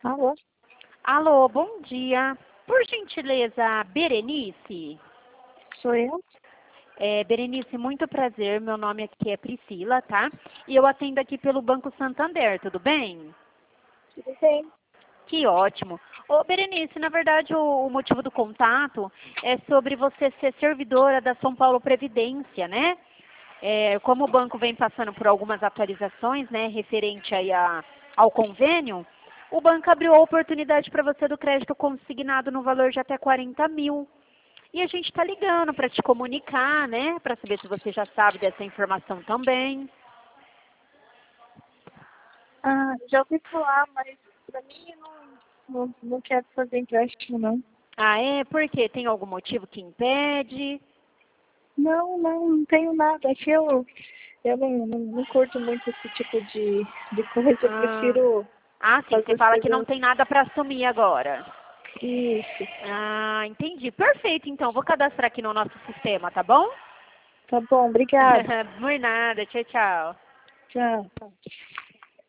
Alô? Alô, bom dia. Por gentileza, Berenice? Sou eu? Berenice, muito prazer. Meu nome aqui é Priscila, tá? E eu atendo aqui pelo Banco Santander, tudo bem? Tudo bem. Que ótimo. Ô, Berenice, na verdade, o motivo do contato é sobre você ser servidora da São Paulo Previdência, né? Como o banco vem passando por algumas atualizações, né, referente aí ao convênio, o banco abriu a oportunidade para você do crédito consignado no valor de até 40 mil. E a gente está ligando para te comunicar, né, para saber se você já sabe dessa informação também. Ah, já ouvi falar, mas pra mim eu não quero fazer empréstimo, não. Ah, é? Por quê? Tem algum motivo que impede? Não tenho nada. É que eu não curto muito esse tipo de coisa. Eu Ah, prefiro sim, fazer você as fala que não coisas. tem nada para assumir agora. Isso. Ah, entendi. Perfeito, então. Vou cadastrar aqui no nosso sistema, tá bom? Tá bom, obrigada. Por nada. Tchau, tchau. Tchau.